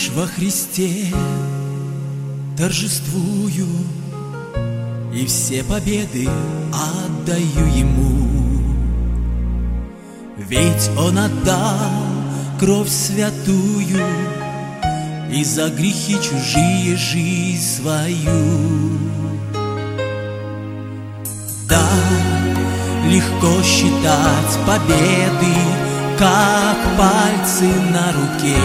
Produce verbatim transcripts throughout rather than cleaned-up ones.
Лишь во Христе торжествую и все победы отдаю Ему. Ведь Он отдал кровь святую и за грехи чужие жизнь свою. Да, легко считать победы, как пальцы на руке,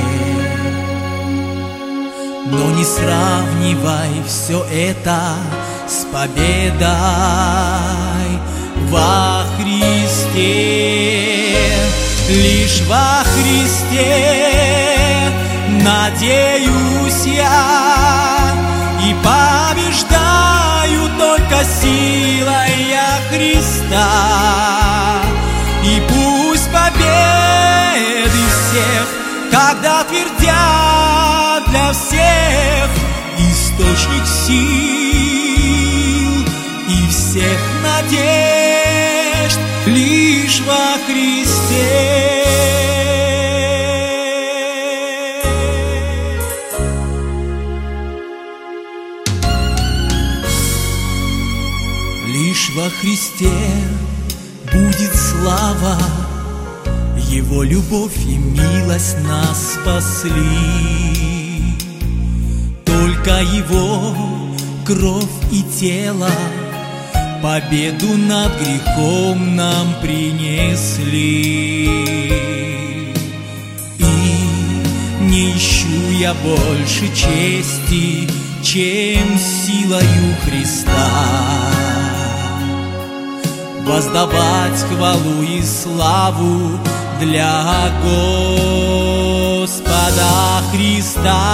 но не сравнивай все это с победой во Христе. Лишь во Христе надеюсь я и побеждаю только силой Христа. И пусть победы всех, когда твердят для всех, источник сил и всех надежд лишь во Христе. Лишь во Христе будет слава, Его любовь и милость нас спасли. Только Его кровь и тело победу над грехом нам принесли. И не ищу я больше чести, чем силою Христа воздавать хвалу и славу для Господа Христа.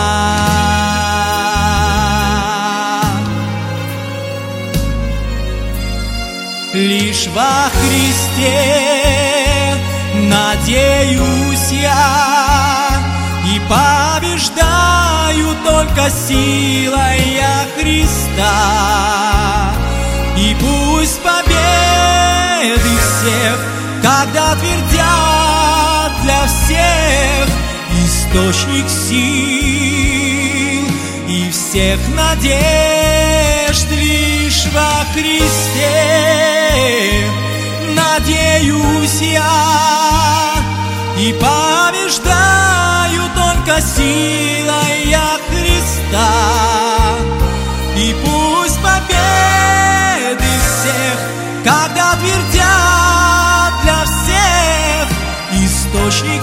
Лишь во Христе надеюсь я и побеждаю только силой Христа. И пусть победы всех, когда твердят для всех, источник сил и всех надежд лишь во Христе надеюсь я и побеждаю только силой Христа. И пусть победы всех, когда твердят для всех, источник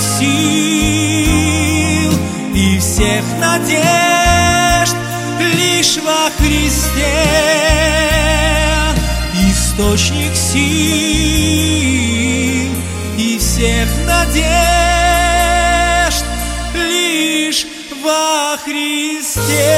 сил и всех надежд лишь во Христе, источник сил и всех надежд лишь во Христе.